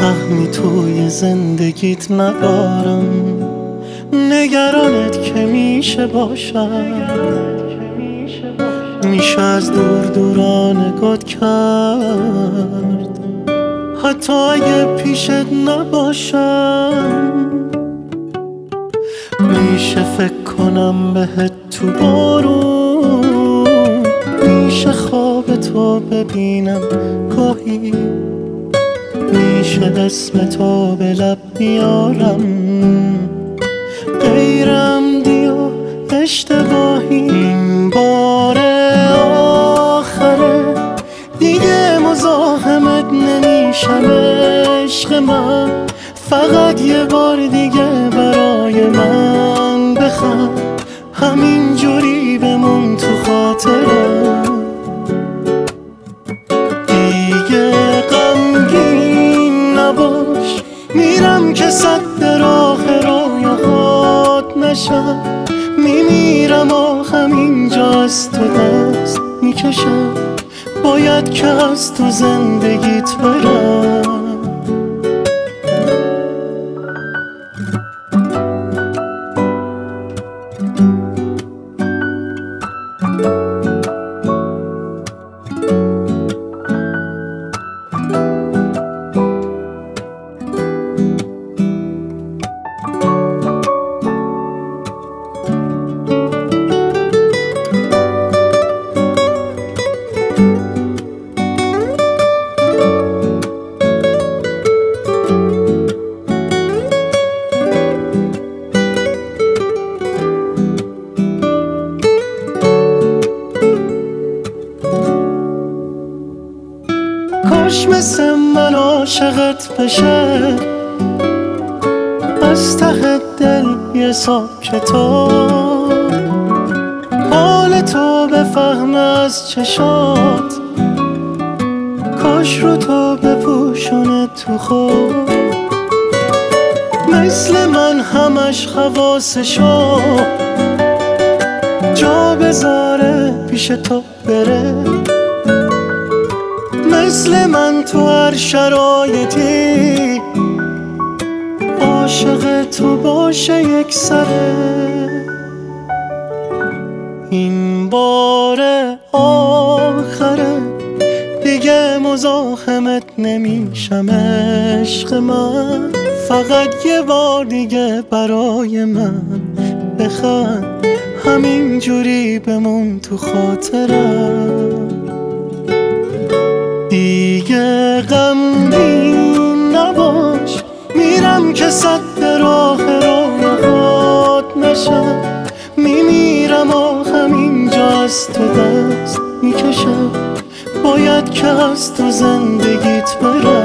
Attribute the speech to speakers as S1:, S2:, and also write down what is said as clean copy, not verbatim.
S1: سهمی توی زندگیت ندارم، نگرانت که میشه باشم، میشه از دور دورانگات کرد حتی اگه پیشت نباشم. میشه فکر کنم بهت تو بارون، میشه خواب تو ببینم گاهی، میشه اسم تو به لب بیارم غیر عمدی و اشتباهی. این بار آخره دیگه مزاحمت نمیشم عشق من، فقط یه بار دیگه برای من بخند، همین جوری بمون تو خاطرم. دیگه غمگین نباش، میرم که صد راه رویاهات نشم، میمیرم آخم اینجا از تو دست میکشم، باید که از تو زندگیت برم. کاش مثل من عاشقت بشه، از ته دل یه حساب کتاب، حال تو بفهمه از چشات، کاش رو تو بپوشونه تو خود، مثل من همش حواسشو جا بذاره پیش تو بره، مثل من تو هر شرایطی عاشق تو باشه یک سره. این بار آخره دیگه مزاحمت نمیشم عشق من، فقط یه بار دیگه برای من بخند، همین جوری بمون تو خاطرم. دیگه غمگین نباش، میرم که صد راه رویاهات نشم، میمیرم آخم اینجا از تو دست میکشم، باید که از تو زندگیت برم.